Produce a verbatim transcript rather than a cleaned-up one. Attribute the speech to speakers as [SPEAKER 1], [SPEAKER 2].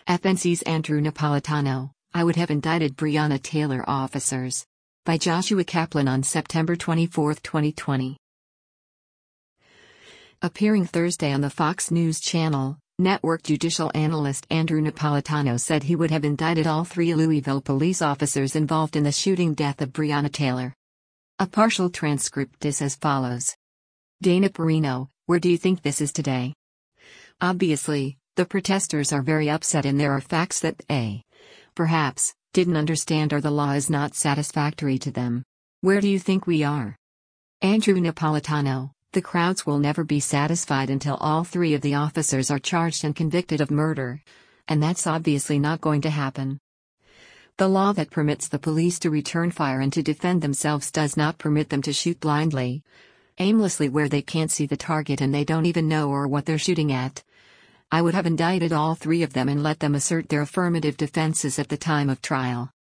[SPEAKER 1] F N C's Andrew Napolitano, I would have indicted Breonna Taylor officers. By Joshua Kaplan on September twenty-fourth, twenty twenty. Appearing Thursday on the Fox News Channel, network judicial analyst Andrew Napolitano said he would have indicted all three Louisville police officers involved in the shooting death of Breonna Taylor. A partial transcript is as follows. Dana Perino, where do you think this is today? Obviously, the protesters are very upset and there are facts that they, perhaps, didn't understand or the law is not satisfactory to them. Where do you think we are? Andrew Napolitano, the crowds will never be satisfied until all three of the officers are charged and convicted of murder. And that's obviously not going to happen. The law that permits the police to return fire and to defend themselves does not permit them to shoot blindly, aimlessly where they can't see the target and they don't even know or what they're shooting at. I would have indicted all three of them and let them assert their affirmative defenses at the time of trial.